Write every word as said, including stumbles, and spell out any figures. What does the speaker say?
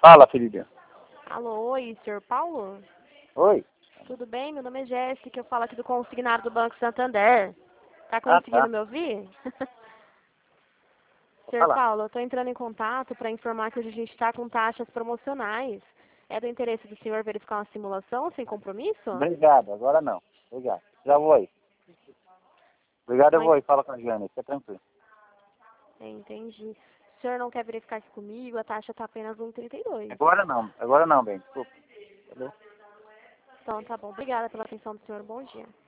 Fala, Felipe. Alô, oi, senhor Paulo? Oi. Tudo bem? Meu nome é Jéssica, eu falo aqui do consignado do Banco Santander. Tá Ah, conseguindo tá. me ouvir? Vou senhor falar. Paulo, eu estou entrando em contato para informar que hoje a gente está com taxas promocionais. É do interesse do senhor verificar uma simulação sem compromisso? Obrigado, agora não. Obrigado. Já vou aí. Obrigado, eu Não vou en- aí. Fala com a Jane, fica tranquilo. Entendi. O senhor não quer verificar isso comigo? A taxa está apenas um vírgula trinta e dois. Agora não. Agora não, bem. Desculpa. Entendeu? Então tá bom. Obrigada pela atenção do senhor. Bom dia.